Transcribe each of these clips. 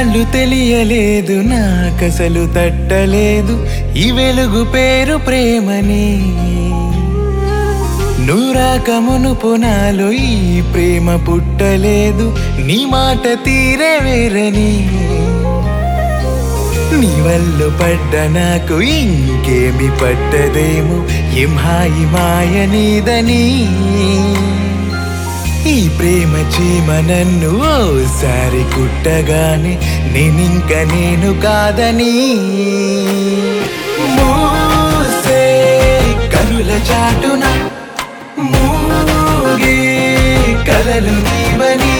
ఇన్నాళ్ళు తెలియలేదు నాకసలు తట్టలేదు ఈ వెలుగు పేరు ప్రేమని నూరాక మునుపు నాలో ఈ ప్రేమ పుట్టలేదు నీ మాట తీరే వేరని నీ వల్ల పడ్డ నాకు ఇంకేమి పట్టదేమో ఏం హాయి మాయ నీదని ఈ ప్రేమ చీమ నన్ను ఓసారి కుట్టగానే నేనింక నేను కాదని మూసే కనుల చాటున మూగే కలలు నీవని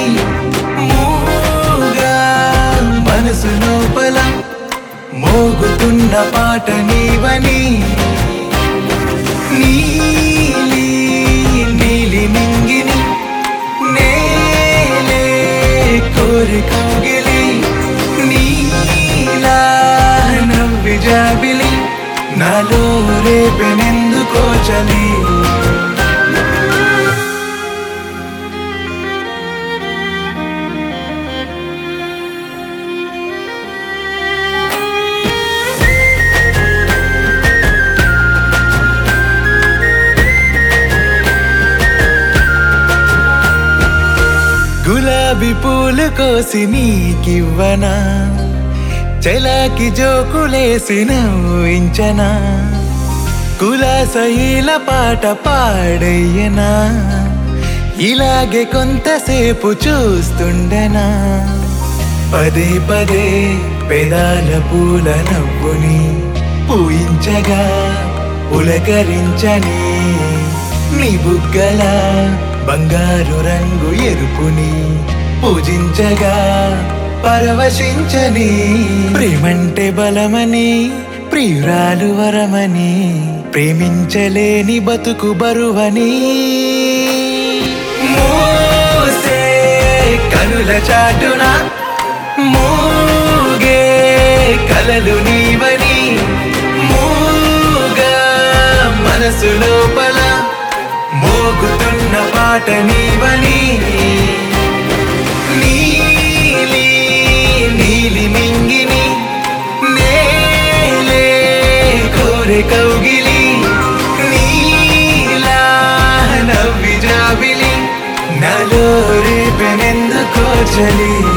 మూగా మనసు లోపల మోగుతున్న పాట నీవని నీలి నీలి మింగిని నేలే కోరి కౌగిలి నీలా నవ్వి జాబిలి నాలో రేపెనెందుకో చలి గులాబీ పూలు కోసి నీకివ్వనా చెలాకి జోకులేసి నవ్వించనా కులాసైల పాట పాడయ్యనా ఇలాగే కొంతసేపు చూస్తుండనా పదే పదే పెదాల పూల నవ్వుని పూయించగా పులకరించని నీ బుగ్గల బంగారు రంగు ఎరుపుని పూజించగా పరవశించని ప్రేమంటే బలమని ప్రియురాలు వరమని ప్రేమించలేని బతుకు బరువని మూసే కనుల చాటున మూగే కలలు నీవని మూగా మనసు లోపల మోగుతున్న పాట నీవని నీలి నీలి మింగిని నేలే కోరి కౌగిలి నీలా నవ్వి జాబిలి నాలో రేపెనెందుకో చలి